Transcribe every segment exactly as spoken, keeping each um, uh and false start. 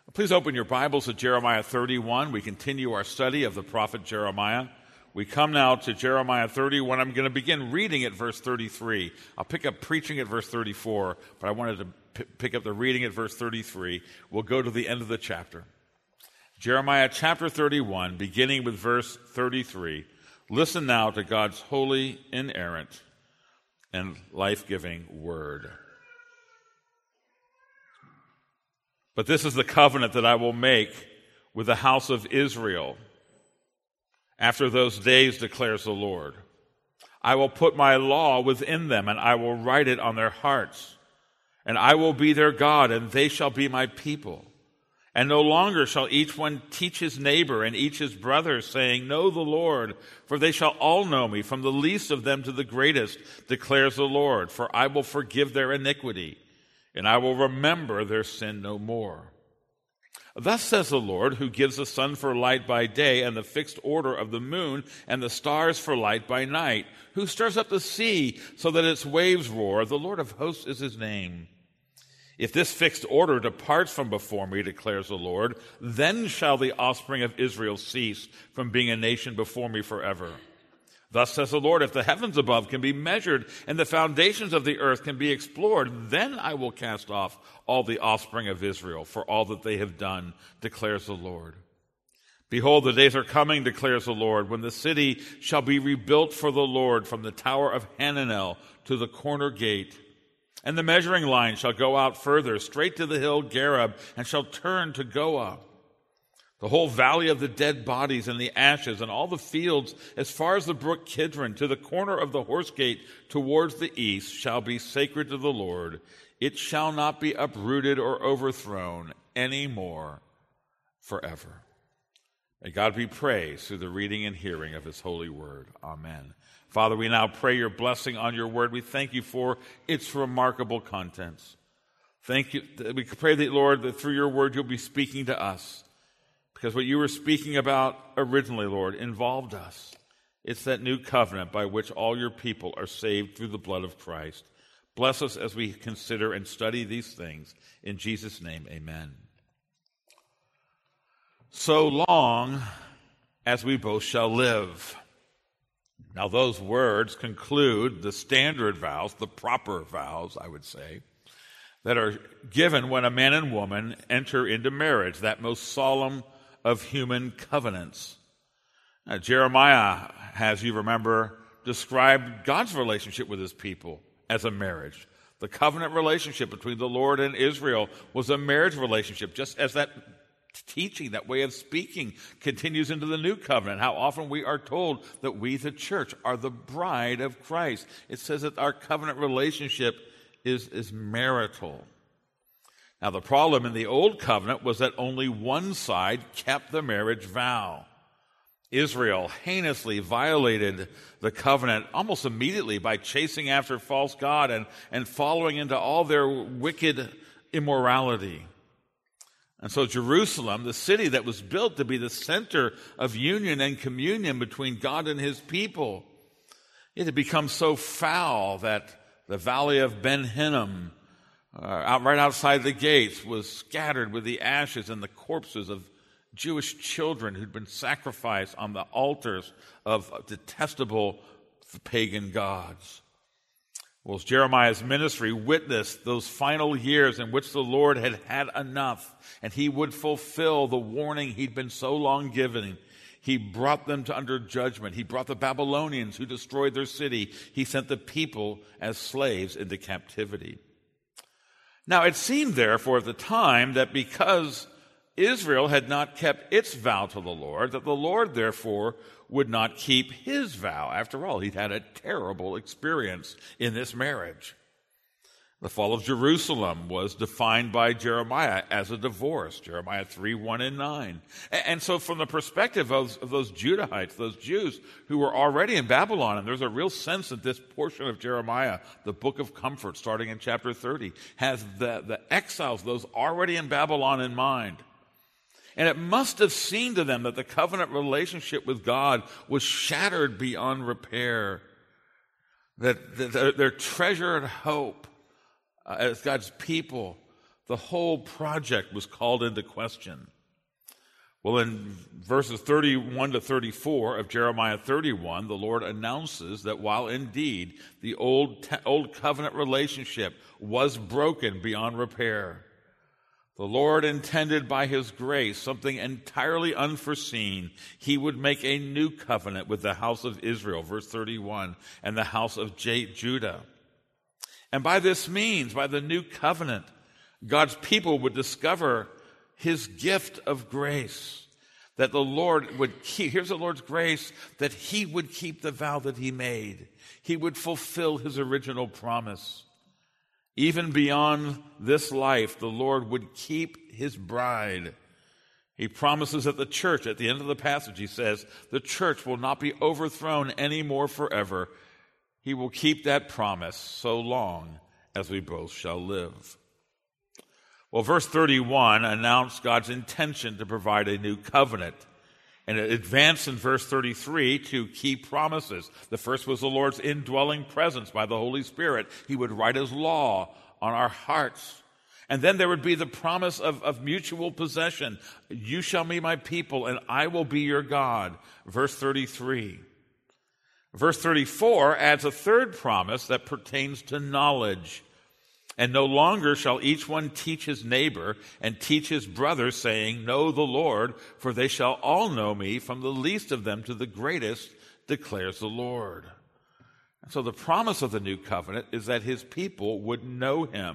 Please open your Bibles to Jeremiah thirty-one. We continue our study of the prophet Jeremiah. We come now to Jeremiah thirty-one. I'm going to begin reading at verse thirty-three. I'll pick up preaching at verse thirty-four, but I wanted to p- pick up the reading at verse thirty-three. We'll go to the end of the chapter. Jeremiah chapter thirty-one, beginning with verse thirty-three. Listen now to God's holy, inerrant, and life-giving word. But this is the covenant that I will make with the house of Israel after those days, declares the Lord. I will put my law within them, and I will write it on their hearts. And I will be their God, and they shall be my people. And no longer shall each one teach his neighbor and each his brother, saying, Know the Lord, for they shall all know me, from the least of them to the greatest, declares the Lord. For I will forgive their iniquity, and I will remember their sin no more. Thus says the Lord, who gives the sun for light by day, and the fixed order of the moon, and the stars for light by night, who stirs up the sea so that its waves roar. The Lord of hosts is his name. If this fixed order departs from before me, declares the Lord, then shall the offspring of Israel cease from being a nation before me forever. Thus says the Lord, if the heavens above can be measured and the foundations of the earth can be explored, then I will cast off all the offspring of Israel for all that they have done, declares the Lord. Behold, the days are coming, declares the Lord, when the city shall be rebuilt for the Lord from the tower of Hananel to the corner gate. And the measuring line shall go out further, straight to the hill Gareb, and shall turn to Goah. The whole valley of the dead bodies and the ashes, and all the fields as far as the brook Kidron, to the corner of the horse gate towards the east, shall be sacred to the Lord. It shall not be uprooted or overthrown any more forever. May God be praised through the reading and hearing of his holy word. Amen. Father, we now pray your blessing on your word. We thank you for its remarkable contents. Thank you. We pray that, Lord, that through your word you'll be speaking to us. Because what you were speaking about originally, Lord, involved us. It's that new covenant by which all your people are saved through the blood of Christ. Bless us as we consider and study these things. In Jesus' name, amen. So long as we both shall live. Now those words conclude the standard vows, the proper vows, I would say, that are given when a man and woman enter into marriage, that most solemn of human covenants. Now, Jeremiah, as you remember, described God's relationship with his people as a marriage. The covenant relationship between the Lord and Israel was a marriage relationship, just as that teaching, that way of speaking, continues into the new covenant. How often we are told that we, the church, are the bride of Christ. It says that our covenant relationship is, is marital. Now, the problem in the Old Covenant was that only one side kept the marriage vow. Israel heinously violated the covenant almost immediately by chasing after false god and, and following into all their wicked immorality. And so Jerusalem, the city that was built to be the center of union and communion between God and his people, it had become so foul that the valley of Ben Hinnom, Uh, out right outside the gates, was scattered with the ashes and the corpses of Jewish children who'd been sacrificed on the altars of detestable pagan gods. Well, as Jeremiah's ministry witnessed those final years in which the Lord had had enough, and he would fulfill the warning he'd been so long given, he brought them to under judgment. He brought the Babylonians who destroyed their city. He sent the people as slaves into captivity. Now, it seemed, therefore, at the time that because Israel had not kept its vow to the Lord, that the Lord, therefore, would not keep his vow. After all, he'd had a terrible experience in this marriage. The fall of Jerusalem was defined by Jeremiah as a divorce, Jeremiah three, one and nine. And so from the perspective of, of those Judahites, those Jews who were already in Babylon, and there's a real sense that this portion of Jeremiah, the book of comfort, starting in chapter thirty, has the, the exiles, those already in Babylon, in mind. And it must have seemed to them that the covenant relationship with God was shattered beyond repair, that, that their, their treasured hope uh, as God's people, the whole project was called into question. Well, in verses thirty-one to thirty-four of Jeremiah thirty-one, the Lord announces that while indeed the old, old covenant relationship was broken beyond repair, the Lord intended by his grace something entirely unforeseen. He would make a new covenant with the house of Israel, verse thirty-one, and the house of Judah. And by this means, by the new covenant, God's people would discover his gift of grace, that the Lord would keep, here's the Lord's grace, that he would keep the vow that he made. He would fulfill his original promise. Even beyond this life, the Lord would keep his bride. He promises that the church, at the end of the passage, he says, the church will not be overthrown anymore forever. He will keep that promise so long as we both shall live. Well, verse thirty-one announced God's intention to provide a new covenant. And it advanced in verse thirty-three to key promises. The first was the Lord's indwelling presence by the Holy Spirit. He would write his law on our hearts. And then there would be the promise of, of mutual possession. You shall be my people, and I will be your God. Verse thirty-three. Verse thirty-four adds a third promise that pertains to knowledge. And no longer shall each one teach his neighbor and teach his brother, saying, know the Lord, for they shall all know me, from the least of them to the greatest, declares the Lord. And so the promise of the new covenant is that his people would know him.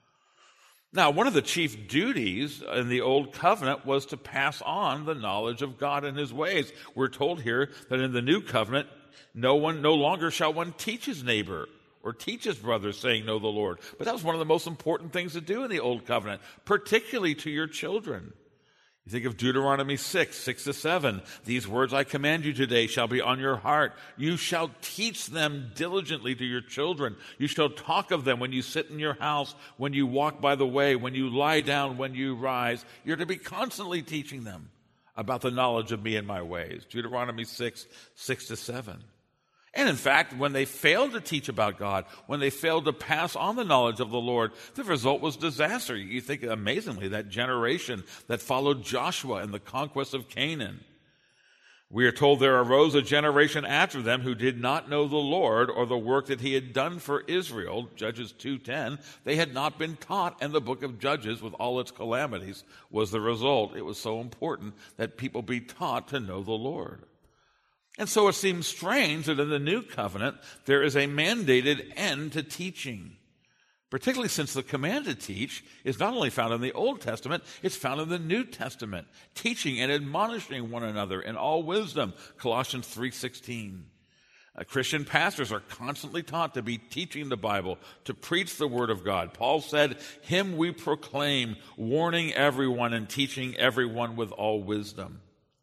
Now, one of the chief duties in the old covenant was to pass on the knowledge of God and his ways. We're told here that in the new covenant, no one, no longer shall one teach his neighbor or teach his brother, saying, know the Lord. But that was one of the most important things to do in the Old Covenant, particularly to your children. You think of Deuteronomy six, six to seven. These words I command you today shall be on your heart. You shall teach them diligently to your children. You shall talk of them when you sit in your house, when you walk by the way, when you lie down, when you rise. You're to be constantly teaching them about the knowledge of me and my ways. Deuteronomy six, six to seven. And in fact, when they failed to teach about God, when they failed to pass on the knowledge of the Lord, the result was disaster. You think, amazingly, that generation that followed Joshua and the conquest of Canaan. We are told there arose a generation after them who did not know the Lord or the work that he had done for Israel. Judges two ten. They had not been taught, and the book of Judges, with all its calamities, was the result. It was so important that people be taught to know the Lord. And so it seems strange that in the new covenant, there is a mandated end to teaching, particularly since the command to teach is not only found in the Old Testament, it's found in the New Testament, teaching and admonishing one another in all wisdom, Colossians three sixteen. Uh, Christian pastors are constantly taught to be teaching the Bible, to preach the Word of God. Paul said, him we proclaim, warning everyone and teaching everyone with all wisdom.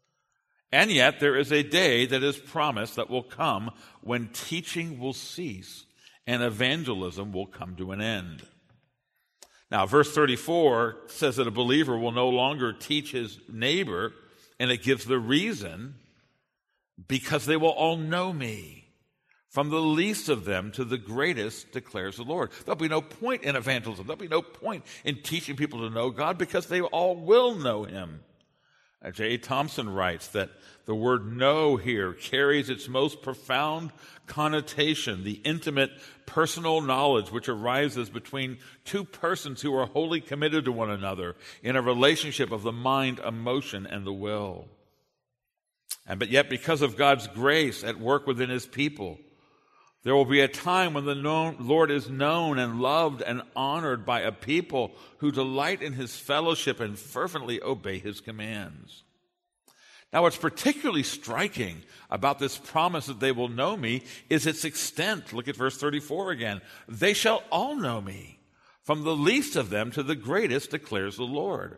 And yet there is a day that is promised that will come when teaching will cease and evangelism will come to an end. Now, verse thirty-four says that a believer will no longer teach his neighbor, and it gives the reason, because they will all know me. From the least of them to the greatest, declares the Lord. There'll be no point in evangelism. There'll be no point in teaching people to know God, because they all will know him. J A Thompson writes that the word know here carries its most profound connotation, the intimate personal knowledge which arises between two persons who are wholly committed to one another in a relationship of the mind, emotion, and the will. And but yet, because of God's grace at work within his people, there will be a time when the known, Lord is known and loved and honored by a people who delight in his fellowship and fervently obey his commands. Now, what's particularly striking about this promise that they will know me is its extent. Look at verse thirty-four again. They shall all know me, from the least of them to the greatest, declares the Lord.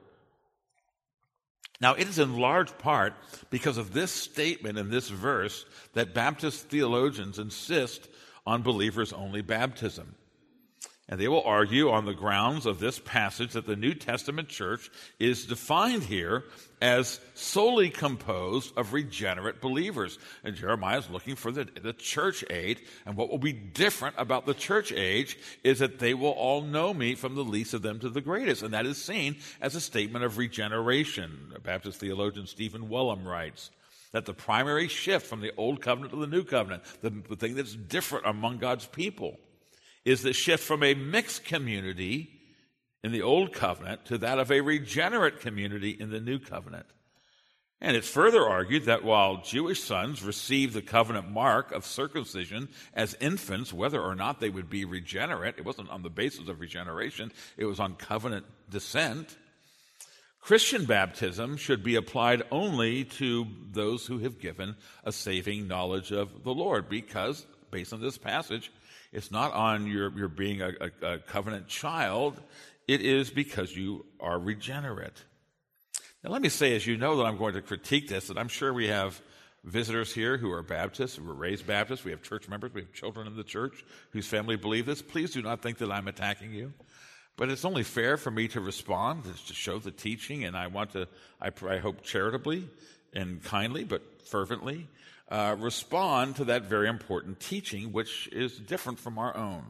Now, it is in large part because of this statement in this verse that Baptist theologians insist on believers-only baptism. And they will argue on the grounds of this passage that the New Testament church is defined here as solely composed of regenerate believers. And Jeremiah is looking for the, the church age. And what will be different about the church age is that they will all know me from the least of them to the greatest. And that is seen as a statement of regeneration. Baptist theologian Stephen Wellum writes that the primary shift from the Old Covenant to the New Covenant, the, the thing that's different among God's people, is the shift from a mixed community in the Old Covenant to that of a regenerate community in the New Covenant. And it's further argued that while Jewish sons received the covenant mark of circumcision as infants, whether or not they would be regenerate, it wasn't on the basis of regeneration, it was on covenant descent. Christian baptism should be applied only to those who have given a saving knowledge of the Lord, because, based on this passage, it's not on your, your being a, a, a covenant child. It is because you are regenerate. Now, let me say, as you know, that I'm going to critique this, that I'm sure we have visitors here who are Baptists, who were raised Baptists. We have church members. We have children in the church whose family believe this. Please do not think that I'm attacking you. But it's only fair for me to respond, to show the teaching, and I want to, I, I hope charitably and kindly, but fervently, Uh, respond to that very important teaching, which is different from our own.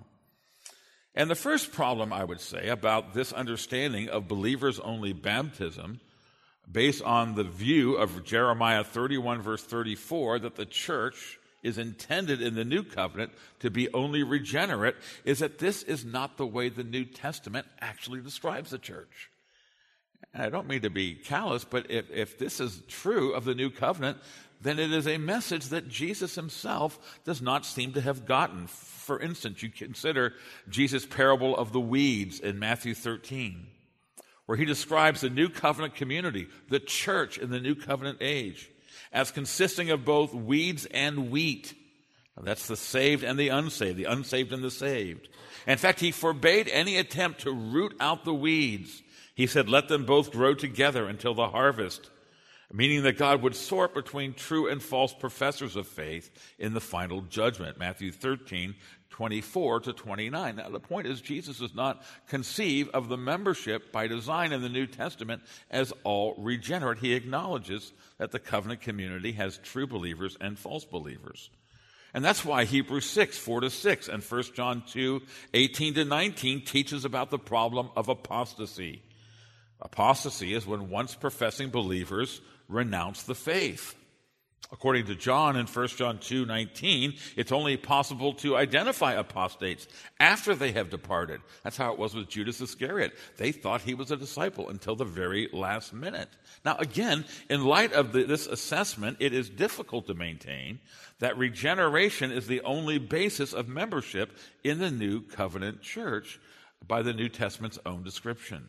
And the first problem, I would say, about this understanding of believers-only baptism, based on the view of Jeremiah thirty-one, verse thirty-four, that the church is intended in the New Covenant to be only regenerate, is that this is not the way the New Testament actually describes the church. And I don't mean to be callous, but if, if this is true of the New Covenant, then it is a message that Jesus himself does not seem to have gotten. For instance, you consider Jesus' parable of the weeds in Matthew thirteen, where he describes the New Covenant community, the church in the New Covenant age, as consisting of both weeds and wheat. Now, that's the saved and the unsaved, the unsaved and the saved. In fact, he forbade any attempt to root out the weeds. He said, let them both grow together until the harvest, meaning that God would sort between true and false professors of faith in the final judgment. Matthew thirteen, twenty-four to twenty-nine. Now, the point is, Jesus does not conceive of the membership by design in the New Testament as all regenerate. He acknowledges that the covenant community has true believers and false believers. And that's why Hebrews six, four to six, and First John two, eighteen to nineteen teaches about the problem of apostasy. Apostasy is when once professing believers renounce the faith. According to John in First John two, nineteen, it's only possible to identify apostates after they have departed. That's how it was with Judas Iscariot. They thought he was a disciple until the very last minute. Now, again, in light of the, this assessment, it is difficult to maintain that regeneration is the only basis of membership in the New Covenant church by the New Testament's own description.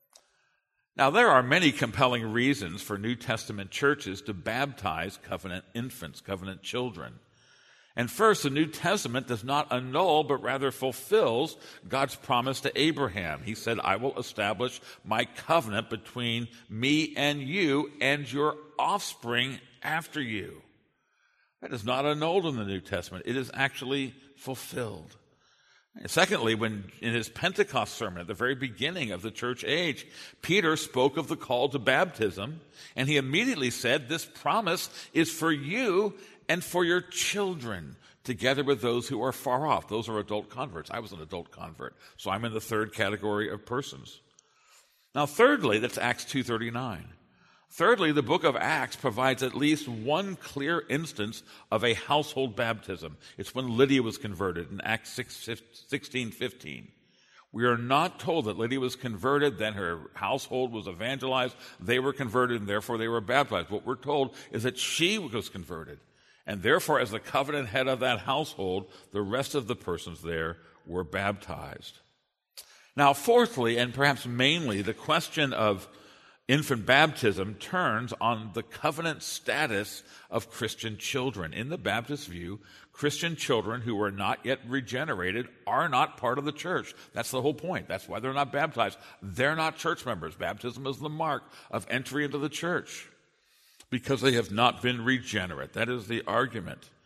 Now, there are many compelling reasons for New Testament churches to baptize covenant infants, covenant children. And first, the New Testament does not annul, but rather fulfills God's promise to Abraham. He said, I will establish my covenant between me and you and your offspring after you. That is not annulled in the New Testament. It is actually fulfilled. Secondly, when in his Pentecost sermon at the very beginning of the church age, Peter spoke of the call to baptism, and he immediately said, this promise is for you and for your children, together with those who are far off. Those are adult converts. I was an adult convert, so I'm in the third category of persons. Now, thirdly, that's Acts two thirty-nine. Thirdly, the book of Acts provides at least one clear instance of a household baptism. It's when Lydia was converted in Acts sixteen fifteen. We are not told that Lydia was converted, then her household was evangelized, they were converted, and therefore they were baptized. What we're told is that she was converted, and therefore as the covenant head of that household, the rest of the persons there were baptized. Now, fourthly, and perhaps mainly, the question of infant baptism turns on the covenant status of Christian children. In the Baptist view, Christian children who are not yet regenerated are not part of the church. That's the whole point. That's why they're not baptized. They're not church members. Baptism is the mark of entry into the church because they have not been regenerate. That is the argument.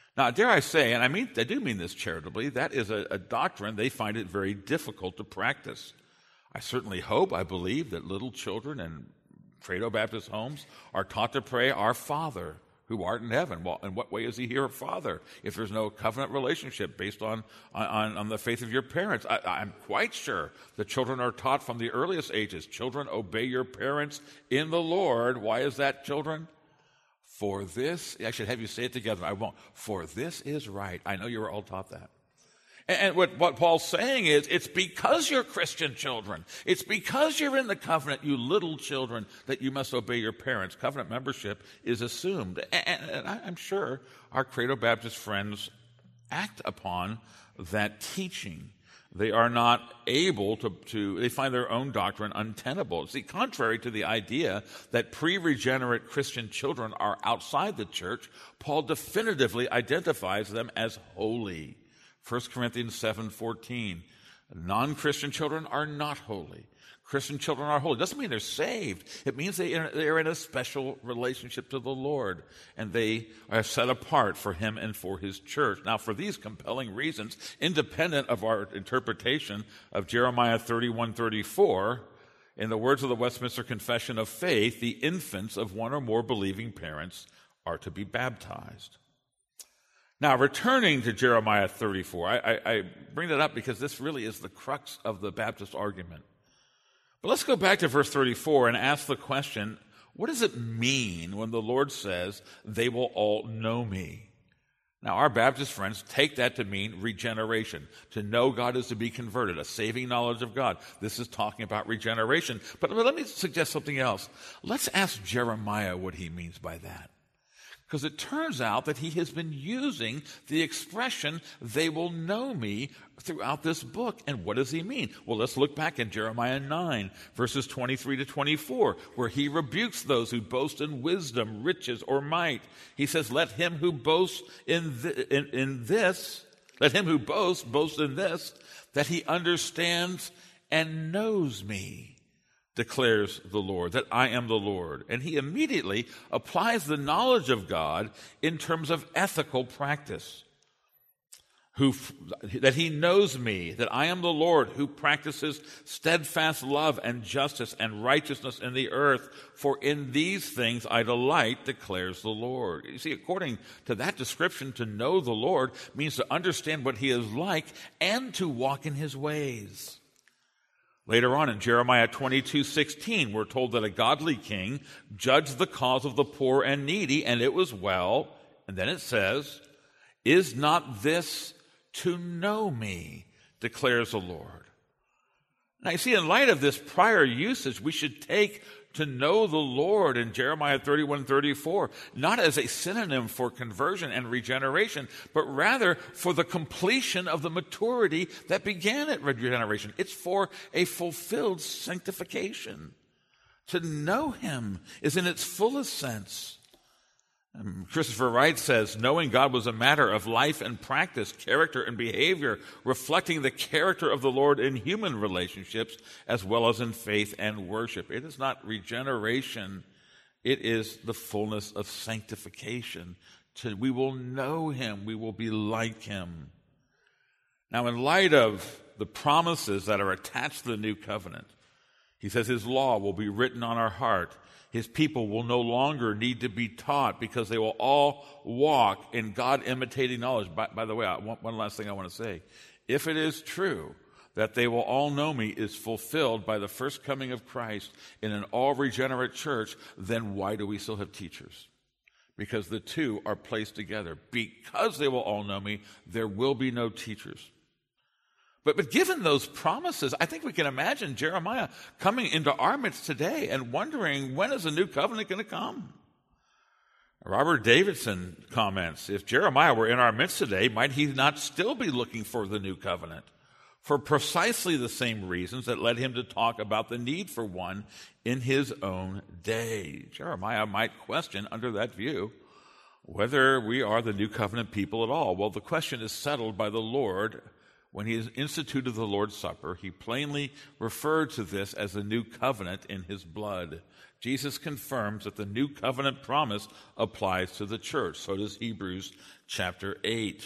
Now, dare I say, and I mean, I do mean this charitably, that is a, a doctrine they find it very difficult to practice. I certainly hope, I believe, that little children in Credo Baptist homes are taught to pray, "Our Father, who art in heaven." Well, in what way is he here a father if there's no covenant relationship based on, on, on the faith of your parents? I, I'm quite sure the children are taught from the earliest ages, "Children, obey your parents in the Lord." Why is that, children? For this, I should have you say it together. I won't. For this is right. I know you were all taught that. And, and what, what Paul's saying is, it's because you're Christian children, it's because you're in the covenant, you little children, that you must obey your parents. Covenant membership is assumed. And, and I'm sure our Credo Baptist friends act upon that teaching. They are not able to, to, they find their own doctrine untenable. See, contrary to the idea that pre-regenerate Christian children are outside the church, Paul definitively identifies them as holy. First Corinthians seven fourteen, non-Christian children are not holy. Christian children are holy. It doesn't mean they're saved. It means they are, they are in a special relationship to the Lord, and they are set apart for him and for his church. Now, for these compelling reasons, independent of our interpretation of Jeremiah thirty-one thirty-four, in the words of the Westminster Confession of Faith, the infants of one or more believing parents are to be baptized. Now, returning to Jeremiah thirty-four, I, I, I bring that up because this really is the crux of the Baptist argument. But let's go back to verse thirty-four and ask the question, what does it mean when the Lord says, "They will all know me"? Now, our Baptist friends take that to mean regeneration. To know God is to be converted, a saving knowledge of God. This is talking about regeneration. But, but let me suggest something else. Let's ask Jeremiah what he means by that. Because it turns out that he has been using the expression, "they will know me," throughout this book. And what does he mean? Well, let's look back in Jeremiah nine, verses twenty-three to twenty-four, where he rebukes those who boast in wisdom, riches, or might. He says, let him who boasts in, th- in, in this, let him who boasts, boast in this, that he understands and knows me, declares the Lord, that I am the Lord. And he immediately applies the knowledge of God in terms of ethical practice. Who, that he knows me, that I am the Lord, who practices steadfast love and justice and righteousness in the earth. For in these things I delight, declares the Lord. You see, according to that description, to know the Lord means to understand what he is like and to walk in his ways. Later on in Jeremiah twenty-two sixteen, we're told that a godly king judged the cause of the poor and needy, and it was well. And then it says, is not this to know me, declares the Lord. Now, you see, in light of this prior usage, we should take to know the Lord in Jeremiah thirty-one thirty-four, not as a synonym for conversion and regeneration, but rather for the completion of the maturity that began at regeneration. It's for a fulfilled sanctification. To know him is in its fullest sense. Christopher Wright says, knowing God was a matter of life and practice, character and behavior, reflecting the character of the Lord in human relationships as well as in faith and worship. It is not regeneration. It is the fullness of sanctification. To, we will know him. We will be like him. Now, in light of the promises that are attached to the new covenant, he says his law will be written on our heart. His people will no longer need to be taught because they will all walk in God-imitating knowledge. By, by the way, I want, one last thing I want to say. If it is true that they will all know me is fulfilled by the first coming of Christ in an all-regenerate church, then why do we still have teachers? Because the two are placed together. Because they will all know me, there will be no teachers. But, but given those promises, I think we can imagine Jeremiah coming into our midst today and wondering, when is the new covenant going to come? Robert Davidson comments, if Jeremiah were in our midst today, might he not still be looking for the new covenant? For precisely the same reasons that led him to talk about the need for one in his own day. Jeremiah might question, under that view, whether we are the new covenant people at all. Well, the question is settled by the Lord when he instituted the Lord's Supper, he plainly referred to this as the new covenant in his blood. Jesus confirms that the new covenant promise applies to the church. So does Hebrews chapter eight.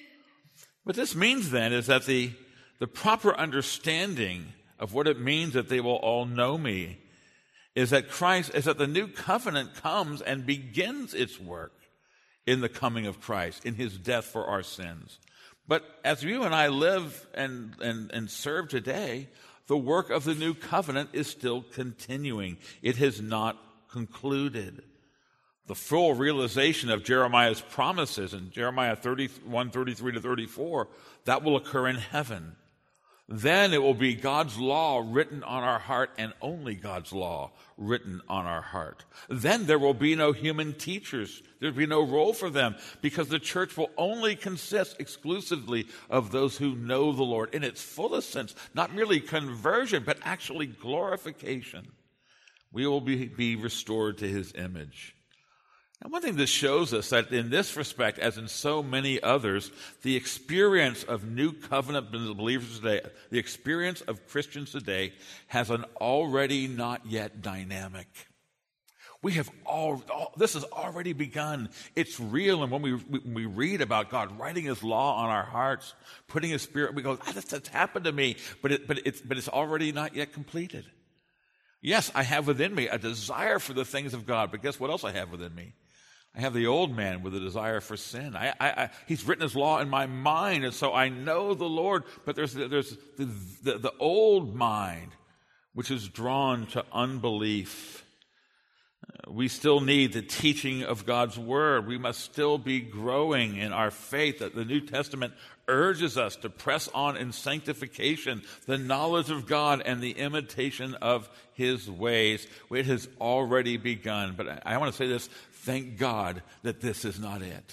What this means then is that the, the proper understanding of what it means that they will all know me is that Christ, is that the new covenant comes and begins its work in the coming of Christ, in his death for our sins. But as you and I live and, and, and serve today, the work of the new covenant is still continuing. It has not concluded. The full realization of Jeremiah's promises in Jeremiah thirty-one, thirty-three to thirty-four, that will occur in heaven. Then it will be God's law written on our heart, and only God's law written on our heart. Then there will be no human teachers. There will be no role for them, because the church will only consist exclusively of those who know the Lord in its fullest sense, not merely conversion, but actually glorification. We will be, be restored to his image. And one thing this shows us that in this respect, as in so many others, the experience of new covenant believers today, the experience of Christians today, has an already not yet dynamic. We have all, all this has already begun. It's real. And when we, when we read about God writing his law on our hearts, putting his spirit, we go, ah, that's, that's happened to me, but it, but it's, but it's already not yet completed. Yes, I have within me a desire for the things of God, but guess what else I have within me? I have the old man with a desire for sin. I, I, I, he's written his law in my mind, and so I know the Lord, but there's, there's the, the, the old mind, which is drawn to unbelief. We still need the teaching of God's word. We must still be growing in our faith. That the New Testament urges us to press on in sanctification, the knowledge of God, and the imitation of his ways. It has already begun. But I, I want to say this. Thank God that this is not it.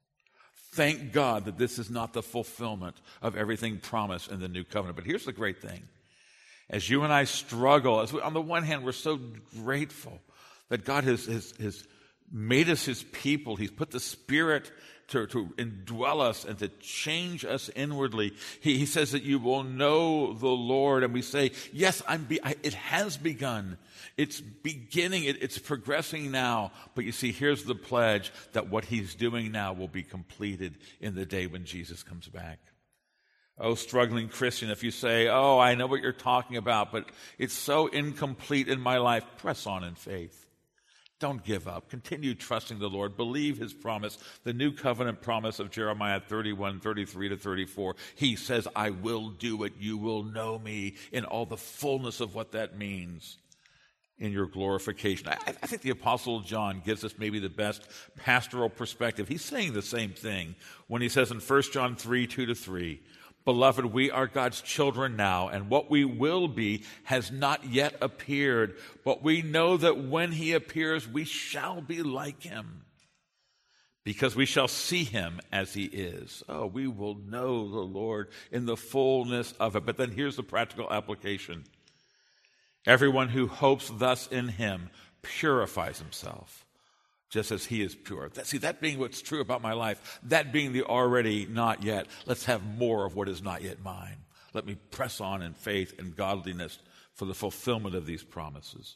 Thank God that this is not the fulfillment of everything promised in the new covenant. But here's the great thing. As you and I struggle, as we, on the one hand, we're so grateful that God has, has, has made us his people. He's put the Spirit to, to indwell us and to change us inwardly. He, he says that you will know the Lord. And we say, yes, I'm be, I, it has begun. It's beginning. It, it's progressing now. But you see, here's the pledge that what he's doing now will be completed in the day when Jesus comes back. Oh, struggling Christian, if you say, oh, I know what you're talking about, but it's so incomplete in my life, press on in faith. Don't give up. Continue trusting the Lord. Believe his promise, the new covenant promise of Jeremiah thirty-one, thirty-three to thirty-four. He says, I will do it. You will know me in all the fullness of what that means in your glorification. I, I think the Apostle John gives us maybe the best pastoral perspective. He's saying the same thing when he says in First John three, two to three, Beloved, we are God's children now, and what we will be has not yet appeared, but we know that when he appears, we shall be like him, because we shall see him as he is. Oh, we will know the Lord in the fullness of it. But then here's the practical application. Everyone who hopes thus in him purifies himself, just as he is pure. That, see, that being what's true about my life, that being the already not yet, let's have more of what is not yet mine. Let me press on in faith and godliness for the fulfillment of these promises.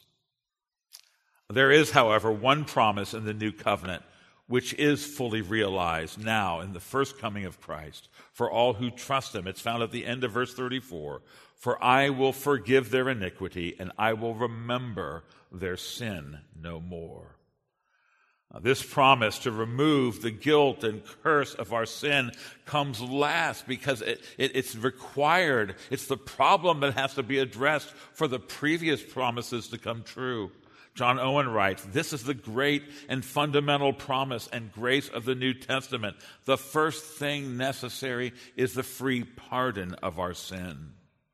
There is, however, one promise in the new covenant which is fully realized now in the first coming of Christ for all who trust him. It's found at the end of verse thirty-four. For I will forgive their iniquity, and I will remember their sin no more. Now, this promise to remove the guilt and curse of our sin comes last because it, it, it's required. It's the problem that has to be addressed for the previous promises to come true. John Owen writes, this is the great and fundamental promise and grace of the New Testament. The first thing necessary is the free pardon of our sin.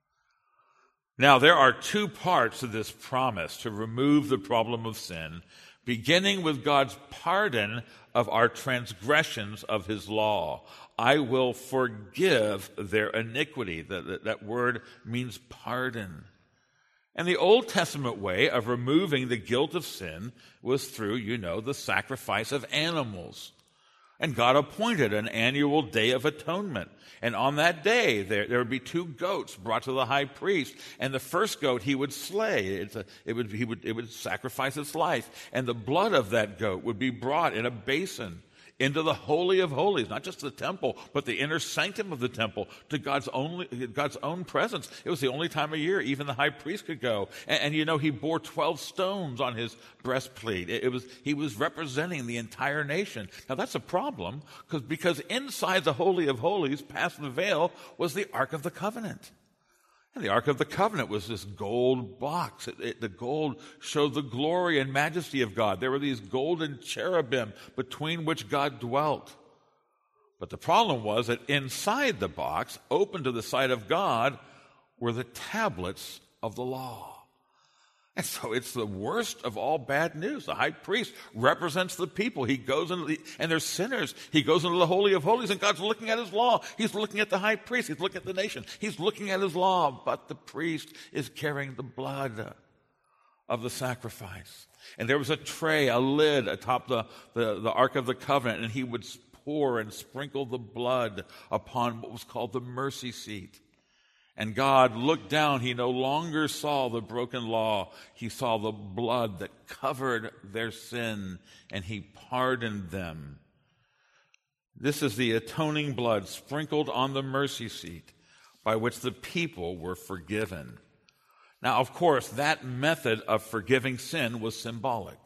Now, there are two parts to this promise to remove the problem of sin, beginning with God's pardon of our transgressions of his law. I will forgive their iniquity. That, that, that word means pardon. And the Old Testament way of removing the guilt of sin was through, you know, the sacrifice of animals. And God appointed an annual day of atonement. And on that day, there, there would be two goats brought to the high priest. And the first goat he would slay. It's a, it, would, he would, it would sacrifice its life. And the blood of that goat would be brought in a basin into the Holy of Holies, not just the temple, but the inner sanctum of the temple, to God's only, God's own presence. It was the only time of year even the high priest could go. And, and you know, he bore twelve stones on his breastplate. It, it was, he was representing the entire nation. Now that's a problem, because because inside the Holy of Holies, past the veil, was the Ark of the Covenant. And the Ark of the Covenant was this gold box. It, it, the gold showed the glory and majesty of God. There were these golden cherubim between which God dwelt. But the problem was that inside the box, open to the sight of God, were the tablets of the law. And so it's the worst of all bad news. The high priest represents the people. He goes into the, and they're sinners. He goes into the Holy of Holies, and God's looking at his law. He's looking at the high priest. He's looking at the nation. He's looking at his law. But the priest is carrying the blood of the sacrifice. And there was a tray, a lid atop the, the, the Ark of the Covenant, and he would pour and sprinkle the blood upon what was called the mercy seat. And God looked down. He no longer saw the broken law. He saw the blood that covered their sin, and he pardoned them. This is the atoning blood sprinkled on the mercy seat by which the people were forgiven. Now, of course, that method of forgiving sin was symbolic.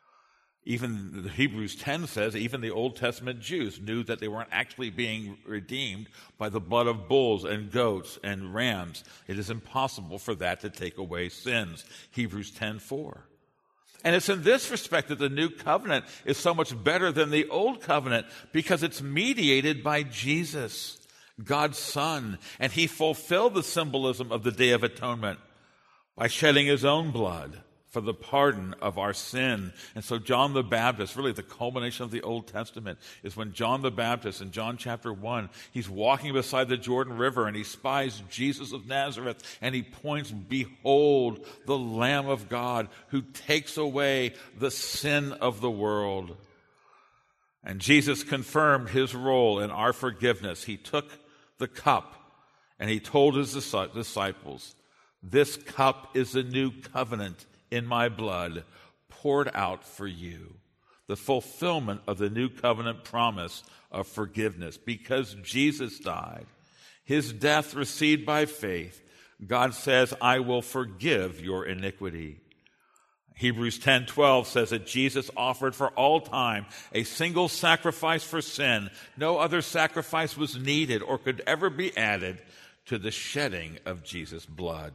Even Hebrews ten says even the Old Testament Jews knew that they weren't actually being redeemed by the blood of bulls and goats and rams. It is impossible for that to take away sins. Hebrews ten four. And it's in this respect that the new covenant is so much better than the old covenant, because it's mediated by Jesus, God's Son. And he fulfilled the symbolism of the Day of Atonement by shedding his own blood for the pardon of our sin. And so John the Baptist, really the culmination of the Old Testament, is when John the Baptist in John chapter one, he's walking beside the Jordan River and he spies Jesus of Nazareth and he points, "Behold, the Lamb of God who takes away the sin of the world." And Jesus confirmed his role in our forgiveness. He took the cup and he told his disciples, "This cup is the new covenant in my blood, poured out for you." The fulfillment of the new covenant promise of forgiveness. Because Jesus died, his death received by faith, God says, "I will forgive your iniquity." Hebrews ten twelve says that Jesus offered for all time a single sacrifice for sin. No other sacrifice was needed or could ever be added to the shedding of Jesus' blood.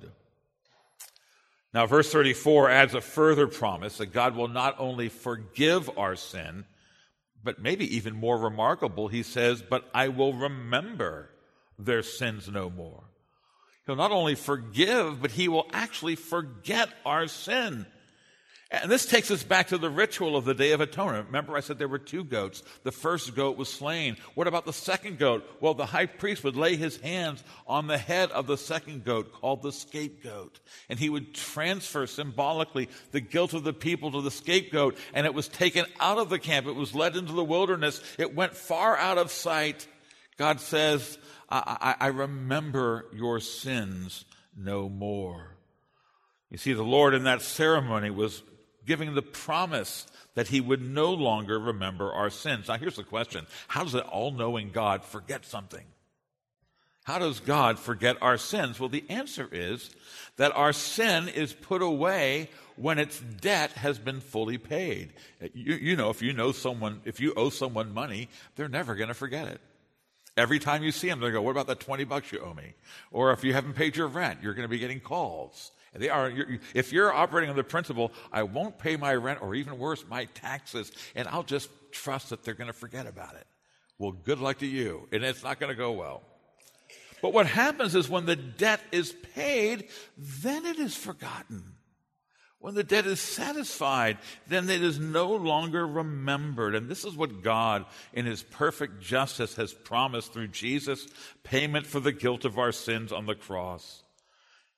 Now, verse thirty-four adds a further promise that God will not only forgive our sin, but maybe even more remarkable, he says, "But I will remember their sins no more." He'll not only forgive, but he will actually forget our sin. And this takes us back to the ritual of the Day of Atonement. Remember, I said there were two goats. The first goat was slain. What about the second goat? Well, the high priest would lay his hands on the head of the second goat, called the scapegoat. And he would transfer symbolically the guilt of the people to the scapegoat. And it was taken out of the camp. It was led into the wilderness. It went far out of sight. God says, I, I, I remember your sins no more. You see, the Lord in that ceremony was giving the promise that he would no longer remember our sins. Now, here's the question. How does an all-knowing God forget something? How does God forget our sins? Well, the answer is that our sin is put away when its debt has been fully paid. You, you know, if you know someone, if you owe someone money, they're never going to forget it. Every time you see them, they go, "What about that twenty bucks you owe me?" Or if you haven't paid your rent, you're going to be getting calls. They are. You're, if you're operating on the principle, "I won't pay my rent, or even worse, my taxes, and I'll just trust that they're going to forget about it." Well, good luck to you, and it's not going to go well. But what happens is when the debt is paid, then it is forgotten. When the debt is satisfied, then it is no longer remembered. And this is what God, in his perfect justice, has promised through Jesus' payment for the guilt of our sins on the cross.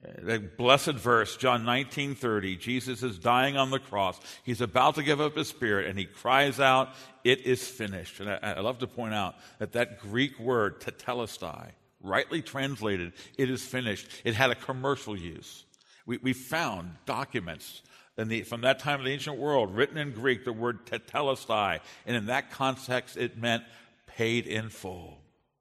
That blessed verse, John nineteen thirty, Jesus is dying on the cross. He's about to give up his spirit, and he cries out, "It is finished." And I, I love to point out that that Greek word, tetelestai, rightly translated, "it is finished," it had a commercial use. We, we found documents in the, from that time of the ancient world, written in Greek, the word tetelestai, and in that context it meant paid in full.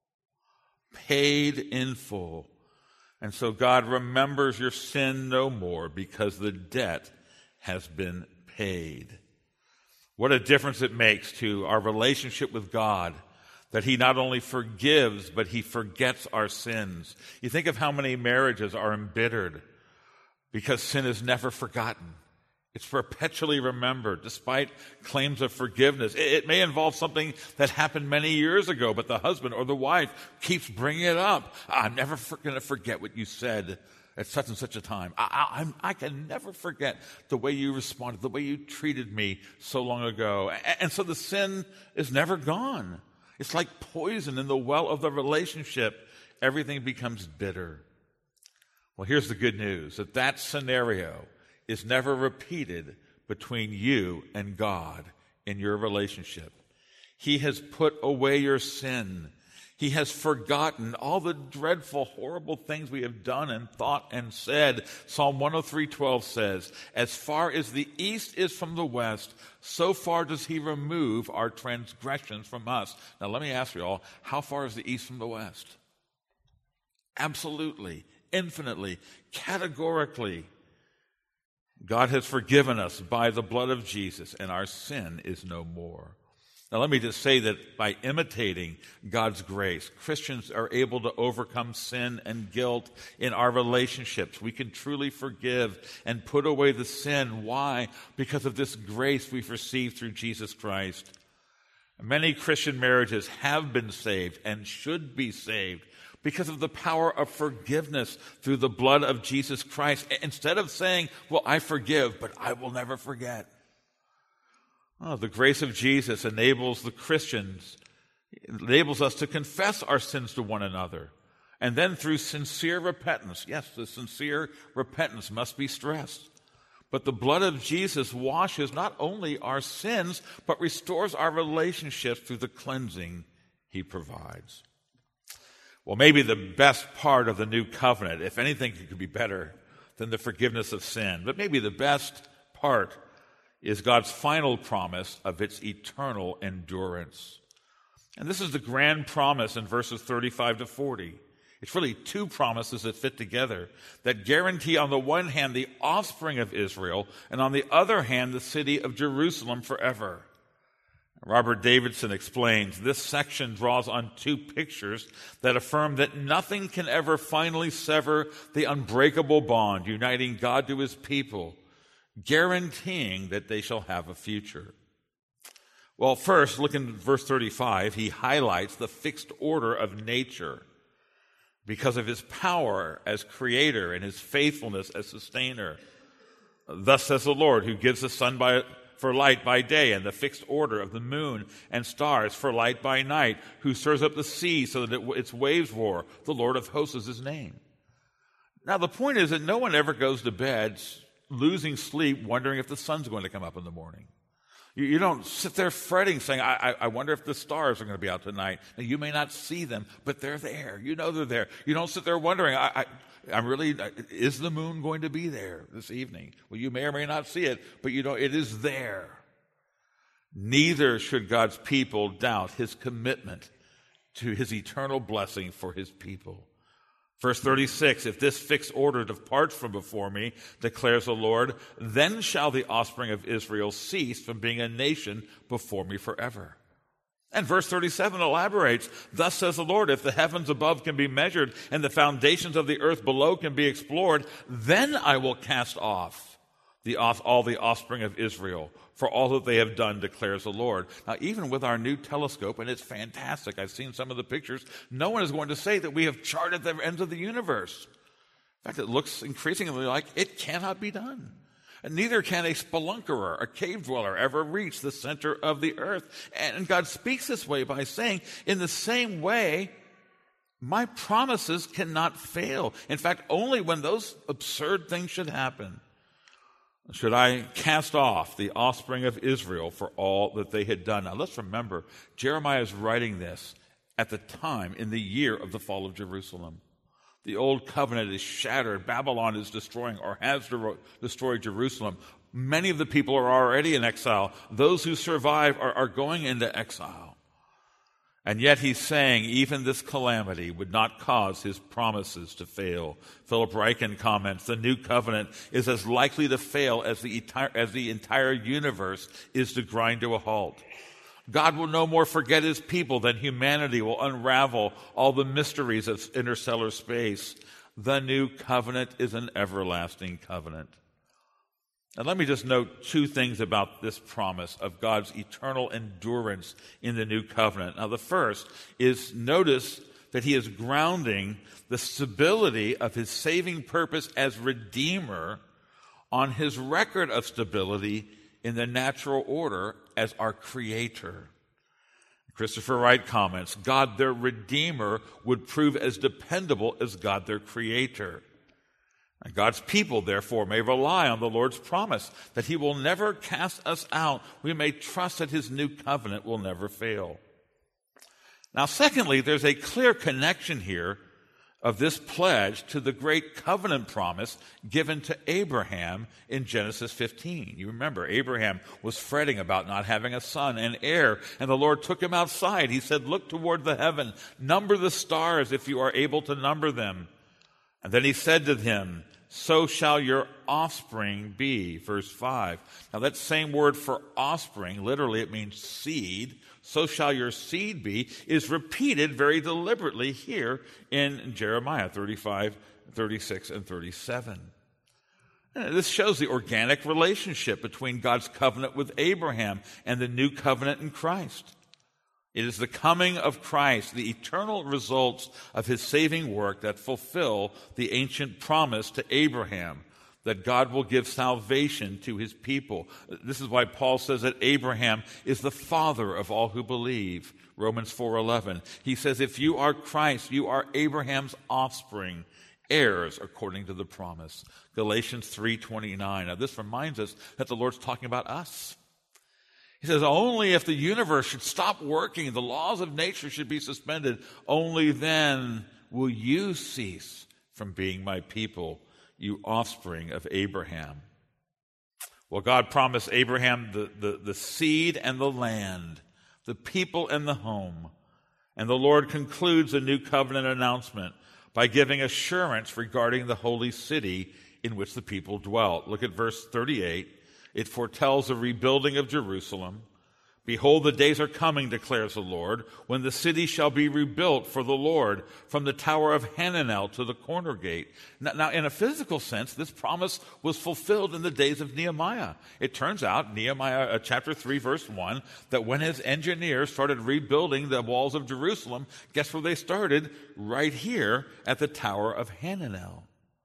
Paid in full. And so God remembers your sin no more because the debt has been paid. What a difference it makes to our relationship with God that he not only forgives, but he forgets our sins. You think of how many marriages are embittered because sin is never forgotten. It's perpetually remembered, despite claims of forgiveness. It may involve something that happened many years ago, but the husband or the wife keeps bringing it up. I'm never going to forget what you said at such and such a time. I, I, I'm, I can never forget the way you responded, the way you treated me so long ago. And, and so the sin is never gone. It's like poison in the well of the relationship. Everything becomes bitter. Well, here's the good news, that that scenario is never repeated between you and God in your relationship. He has put away your sin. He has forgotten all the dreadful, horrible things we have done and thought and said. Psalm one oh three twelve says, "As far as the east is from the west, so far does he remove our transgressions from us." Now let me ask you all, how far is the east from the west? Absolutely, infinitely, categorically. God has forgiven us by the blood of Jesus, and our sin is no more. Now, let me just say that by imitating God's grace, Christians are able to overcome sin and guilt in our relationships. We can truly forgive and put away the sin. Why? Because of this grace we've received through Jesus Christ. Many Christian marriages have been saved and should be saved because of the power of forgiveness through the blood of Jesus Christ. Instead of saying, well, I forgive, but I will never forget. Oh, the grace of Jesus enables the Christians, enables us to confess our sins to one another. And then through sincere repentance, yes, the sincere repentance must be stressed. But the blood of Jesus washes not only our sins, but restores our relationships through the cleansing he provides. Well, maybe the best part of the new covenant, if anything could be better than the forgiveness of sin, but maybe the best part is God's final promise of its eternal endurance. And this is the grand promise in verses thirty-five to forty. It's really two promises that fit together that guarantee on the one hand the offspring of Israel and on the other hand the city of Jerusalem forever. Robert Davidson explains, this section draws on two pictures that affirm that nothing can ever finally sever the unbreakable bond uniting God to his people, guaranteeing that they shall have a future. Well, first, look in verse thirty-five. He highlights the fixed order of nature because of his power as creator and his faithfulness as sustainer. Thus says the Lord, who gives the sun by for light by day, and the fixed order of the moon and stars for light by night, who stirs up the sea so that it, its waves roar. The Lord of hosts is his name. Now, the point is that no one ever goes to bed losing sleep, wondering if the sun's going to come up in the morning. You, you don't sit there fretting, saying, I, I, I wonder if the stars are going to be out tonight. Now, you may not see them, but they're there. You know they're there. You don't sit there wondering, I, I I'm really, is the moon going to be there this evening? Well, you may or may not see it, but you know, it is there. Neither should God's people doubt his commitment to his eternal blessing for his people. Verse thirty-six, if this fixed order departs from before me, declares the Lord, then shall the offspring of Israel cease from being a nation before me forever. And verse thirty-seven elaborates, thus says the Lord, if the heavens above can be measured and the foundations of the earth below can be explored, then I will cast off the off, all the offspring of Israel for all that they have done, declares the Lord. Now, even with our new telescope, and it's fantastic, I've seen some of the pictures, no one is going to say that we have charted the ends of the universe. In fact, it looks increasingly like it cannot be done. And neither can a spelunkerer, a cave dweller, ever reach the center of the earth. And God speaks this way by saying, in the same way, my promises cannot fail. In fact, only when those absurd things should happen should I cast off the offspring of Israel for all that they had done. Now let's remember, Jeremiah is writing this at the time in the year of the fall of Jerusalem. The old covenant is shattered. Babylon is destroying or has de- destroyed Jerusalem. Many of the people are already in exile. Those who survive are, are going into exile. And yet he's saying even this calamity would not cause his promises to fail. Philip Ryken comments, the new covenant is as likely to fail as the entire, as the entire universe is to grind to a halt. God will no more forget his people than humanity will unravel all the mysteries of interstellar space. The new covenant is an everlasting covenant. And let me just note two things about this promise of God's eternal endurance in the new covenant. Now, the first is notice that he is grounding the stability of his saving purpose as Redeemer on his record of stability in the natural order as our Creator. Christopher Wright comments, God their Redeemer would prove as dependable as God their Creator. And God's people, therefore, may rely on the Lord's promise that he will never cast us out. We may trust that his new covenant will never fail. Now, secondly, there's a clear connection here of this pledge to the great covenant promise given to Abraham in Genesis fifteen. You remember, Abraham was fretting about not having a son and heir, and the Lord took him outside. He said, look toward the heaven, number the stars if you are able to number them. And then he said to him, so shall your offspring be, verse five. Now that same word for offspring, literally it means seed, so shall your seed be, is repeated very deliberately here in Jeremiah thirty-five, thirty-six, and thirty-seven. And this shows the organic relationship between God's covenant with Abraham and the new covenant in Christ. It is the coming of Christ, the eternal results of his saving work that fulfill the ancient promise to Abraham that God will give salvation to his people. This is why Paul says that Abraham is the father of all who believe. Romans four eleven. He says, if you are Christ, you are Abraham's offspring, heirs according to the promise. Galatians three twenty-nine. Now this reminds us that the Lord's talking about us. He says, only if the universe should stop working, the laws of nature should be suspended, only then will you cease from being my people, you offspring of Abraham. Well, God promised Abraham the, the, the seed and the land, the people and the home. And the Lord concludes the new covenant announcement by giving assurance regarding the holy city in which the people dwelt. Look at verse thirty-eight. It foretells the rebuilding of Jerusalem. Behold, the days are coming, declares the Lord, when the city shall be rebuilt for the Lord, from the tower of Hananel to the corner gate. Now, now, in a physical sense, this promise was fulfilled in the days of Nehemiah. It turns out, Nehemiah uh, chapter three, verse one, that when his engineers started rebuilding the walls of Jerusalem, guess where they started? Right here at the tower of Hananel.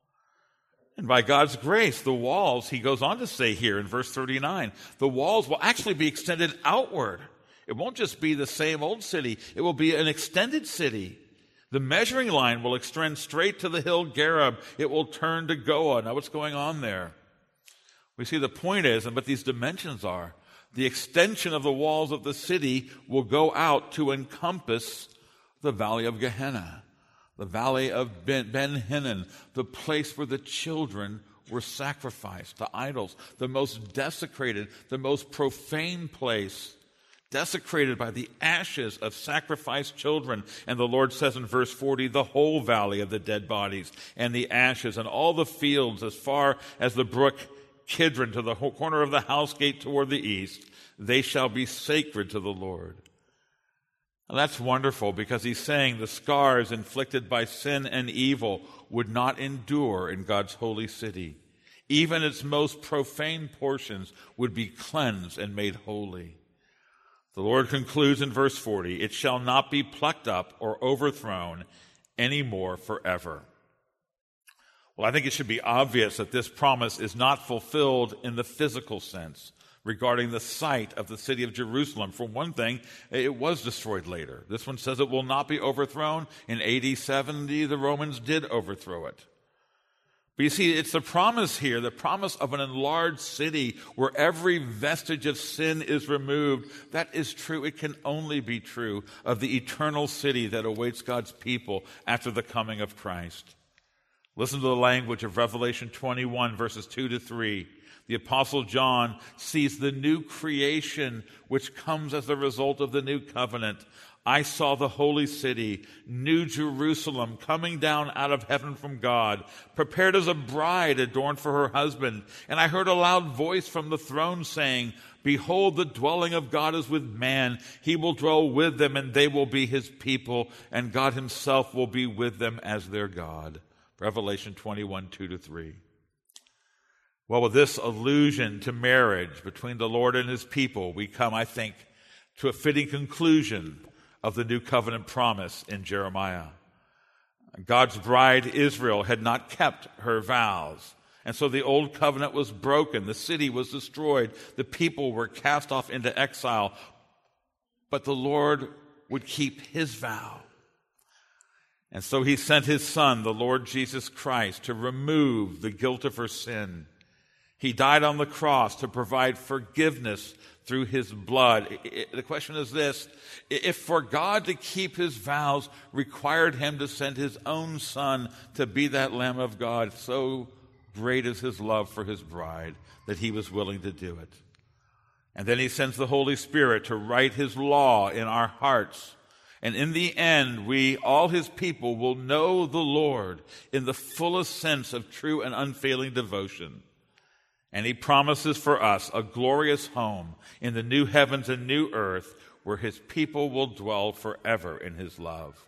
And by God's grace, the walls, he goes on to say here in verse thirty-nine, the walls will actually be extended outward. It won't just be the same old city. It will be an extended city. The measuring line will extend straight to the hill Gareb. It will turn to Goah. Now what's going on there? We see the point is, and what these dimensions are, the extension of the walls of the city will go out to encompass the valley of Gehenna. The valley of Ben, Ben Hinnom, the place where the children were sacrificed to idols, the most desecrated, the most profane place, desecrated by the ashes of sacrificed children. And the Lord says in verse forty, the whole valley of the dead bodies and the ashes and all the fields as far as the brook Kidron to the corner of the house gate toward the east, they shall be sacred to the Lord. And that's wonderful because he's saying the scars inflicted by sin and evil would not endure in God's holy city. Even its most profane portions would be cleansed and made holy. The Lord concludes in verse forty, it shall not be plucked up or overthrown any more forever. Well, I think it should be obvious that this promise is not fulfilled in the physical sense. regarding the site of the city of Jerusalem. For one thing, it was destroyed later. This one says it will not be overthrown. In A D seventy, the Romans did overthrow it. But you see, it's the promise here, the promise of an enlarged city where every vestige of sin is removed. That is true. It can only be true of the eternal city that awaits God's people after the coming of Christ. Listen to the language of Revelation twenty-one, verses two to three. The Apostle John sees the new creation which comes as a result of the new covenant. I saw the holy city, New Jerusalem, coming down out of heaven from God, prepared as a bride adorned for her husband. And I heard a loud voice from the throne saying, Behold, the dwelling of God is with man. He will dwell with them, and they will be his people, and God himself will be with them as their God. Revelation twenty-one, two to three. Well, with this allusion to marriage between the Lord and his people, we come, I think, to a fitting conclusion of the new covenant promise in Jeremiah. God's bride, Israel, had not kept her vows. And so the old covenant was broken. The city was destroyed. The people were cast off into exile. But the Lord would keep his vow. And so he sent his Son, the Lord Jesus Christ, to remove the guilt of her sin. He died on the cross to provide forgiveness through his blood. It, it, the question is this: if for God to keep his vows required him to send his own Son to be that Lamb of God, so great is his love for his bride that he was willing to do it. And then he sends the Holy Spirit to write his law in our hearts. And in the end, we, all his people, will know the Lord in the fullest sense of true and unfailing devotion. And he promises for us a glorious home in the new heavens and new earth where his people will dwell forever in his love.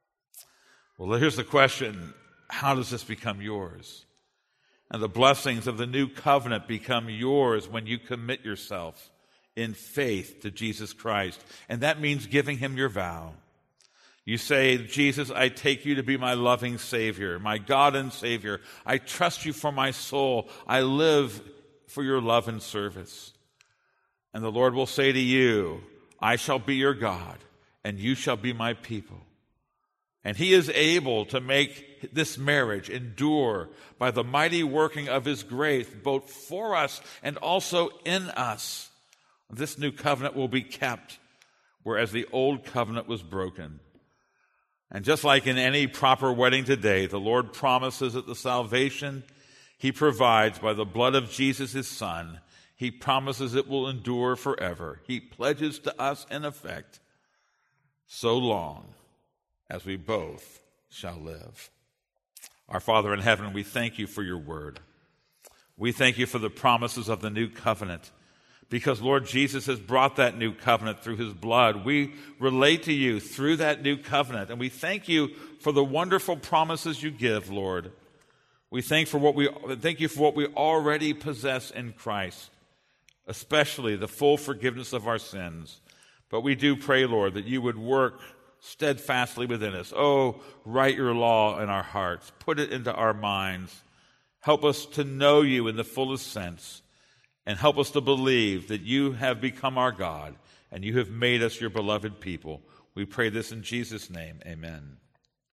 Well, here's the question: how does this become yours? And the blessings of the new covenant become yours when you commit yourself in faith to Jesus Christ. And that means giving him your vow. You say, Jesus, I take you to be my loving Savior, my God and Savior. I trust you for my soul. I live for your love and service. And the Lord will say to you, I shall be your God, and you shall be my people. And he is able to make this marriage endure by the mighty working of his grace, both for us and also in us. This new covenant will be kept, whereas the old covenant was broken. And just like in any proper wedding today, the Lord promises that the salvation he provides by the blood of Jesus, his Son, he promises it will endure forever. He pledges to us, in effect, so long as we both shall live. Our Father in heaven, we thank you for your word. We thank you for the promises of the new covenant. Because, Lord, Jesus has brought that new covenant through his blood. We relate to you through that new covenant. And we thank you for the wonderful promises you give, Lord. We thank, for what we, thank you for what we already possess in Christ, especially the full forgiveness of our sins. But we do pray, Lord, that you would work steadfastly within us. Oh, write your law in our hearts. Put it into our minds. Help us to know you in the fullest sense. And help us to believe that you have become our God and you have made us your beloved people. We pray this in Jesus' name. Amen.